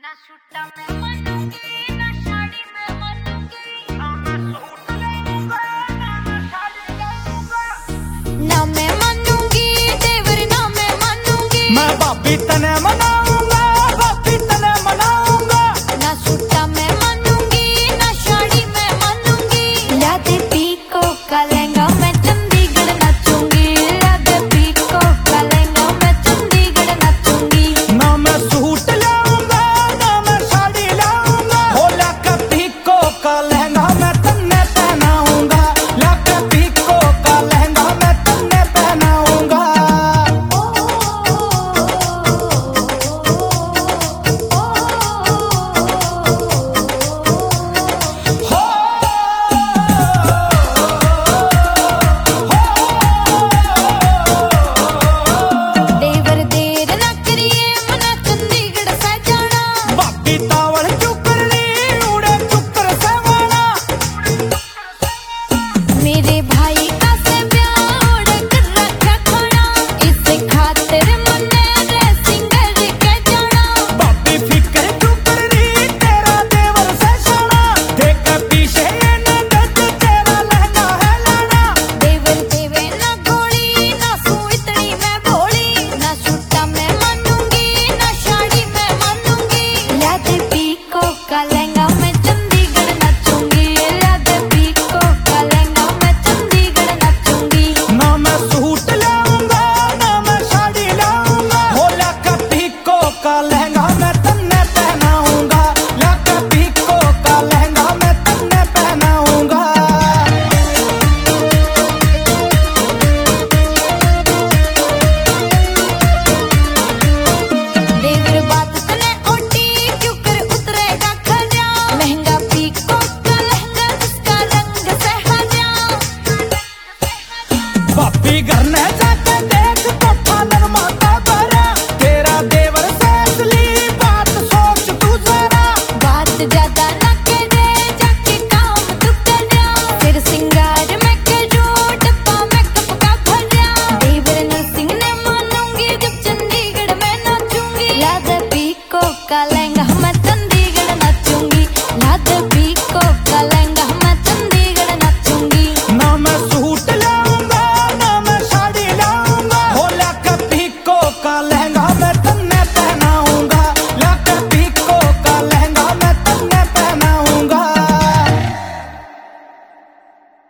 ना सूटा में मनूंगी ना साड़ी में मनूंगी, ना मैं सूट लूंगा ना मैं साड़ी लूंगा। ना मैं मनूंगी देवर ना मैं मनूंगी, मैं भाभी तने मनाऊंगा, भाभी तने मनाऊंगा। ना सूटा में मनूंगी ना साड़ी में मनूंगी। ला दे पीको का लहंगा मैं चंडीगढ़ नाचूंगी, ला दे पीको का लहंगा मैं चंडीगढ़ नाचूंगी। ना मैं सूट लाऊंगा ना मैं साड़ी लाऊंगा, हो लाके पीको का लहंगा मैं तन्ने पहनाऊंगा, लाके पीको का लहंगा मैं तन्ने पहनाऊंगा। देवर देर ना करिए मना चंडीगढ़ से जाना, भाभी तावड़ चुकरनी उड़े चुकर से वाला। मेरे भाई का से ब्याह उड़ कर रखा खाना, इस खातिर मने ड्रेसिंग करके जाना। भाभी फिकर चुकरनी तेरा देवर से सोना, देख पीछे न दर्द तेरा लहंगा है लाना। देवर देवे ना गोली ना सू इतनी मैं भोली, ना सूटा में मनूंगी ना साड़ी में मनूंगी। ला दे पीको का लहंगा मैं चंडीगढ़ नाचूंगी, ला दे पीको का लहंगा मैं चंडीगढ़ नाचूंगी। ना मैं सूट लाऊंगा ना मैं साड़ी लाऊंगा, हो लाके पीको का लहंगा